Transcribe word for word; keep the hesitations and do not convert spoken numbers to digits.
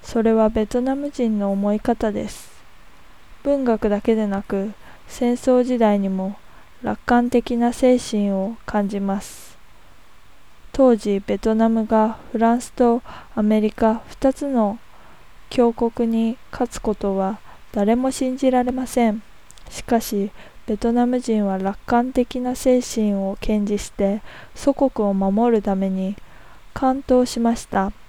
それはベトナム人の思い方です。文学だけでなく、戦争時代にも楽観的な精神を感じます。当時、ベトナムがフランスとアメリカふたつの強国に勝つことは誰も信じられません。しかし、ベトナム人は楽観的な精神を堅持して祖国を守るために完投しました。